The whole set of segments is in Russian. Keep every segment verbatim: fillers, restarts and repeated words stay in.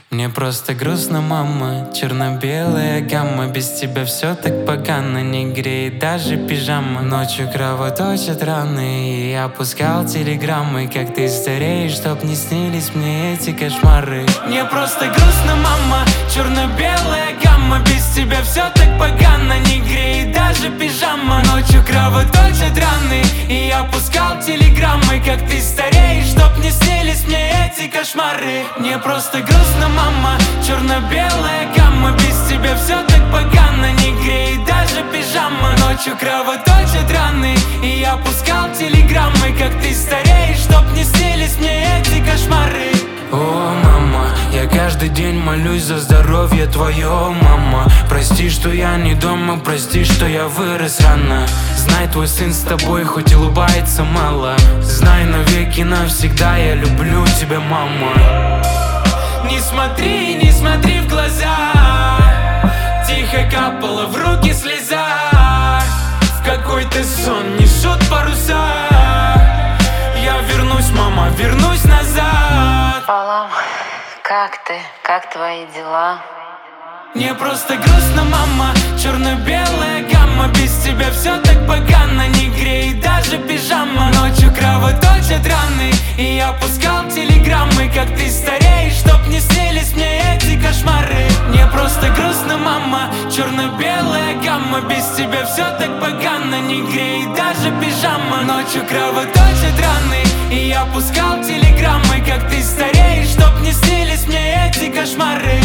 Мне просто грустно, мама, черно-белая гамма. Без тебя все так погано, не греет даже пижама. Ночью кровоточат раны, и я пускал телеграммы, как ты стареешь, чтоб не снились мне эти кошмары. Мне просто грустно, мама, черно-белая гамма. Без тебя все так погано, не греет даже пижама. Ночью кровоточат раны, и я пускал телеграммы, как ты стареешь, чтоб не снились мне эти кошмары. Мне просто грустно, мама, черно-белая гамма. Без тебя все так погано, не греет даже пижама. Ночью кровоточат раны, и я пускал телеграммы, как ты стареешь, чтоб не снились мне эти кошмары. О, мама, я каждый день молюсь за здоровье твое, мама. Прости, что я не дома, прости, что я вырос рано. Знай, твой сын с тобой, хоть улыбается мало. Знай, навеки навсегда я люблю тебя, мама. Не смотри, не смотри в глаза, тихо капала в руки слеза. В какой-то сон несут паруса. Я вернусь, мама, вернусь назад. Салам, как ты? Как твои дела? Мне просто грустно, мама, черно-белая гамма. Без тебя все так погано, не греет даже пижама. Ночью кровоточат раны, и я пускал телеграммы, как ты стареешь, чтоб не снились мне эти кошмары. Мне просто грустно, мама, черно-белая гамма. Без тебя все так погано, не греет даже пижама. Ночью кровоточат раны, и я пускал телеграммы, как ты стареешь, чтоб не снились мне эти кошмары.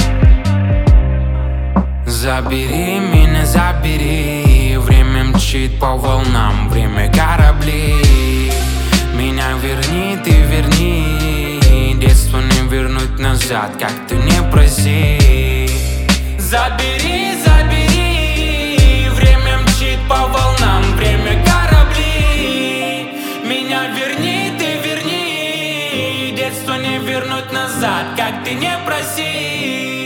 Забери меня, забери. Время мчит по волнам, время кораблей. Меня верни, ты верни. Детство не вернуть назад, как ты не проси. Забери, забери. Время мчит по волнам, время кораблей. Меня верни, ты верни. Детство не вернуть назад, как ты не проси.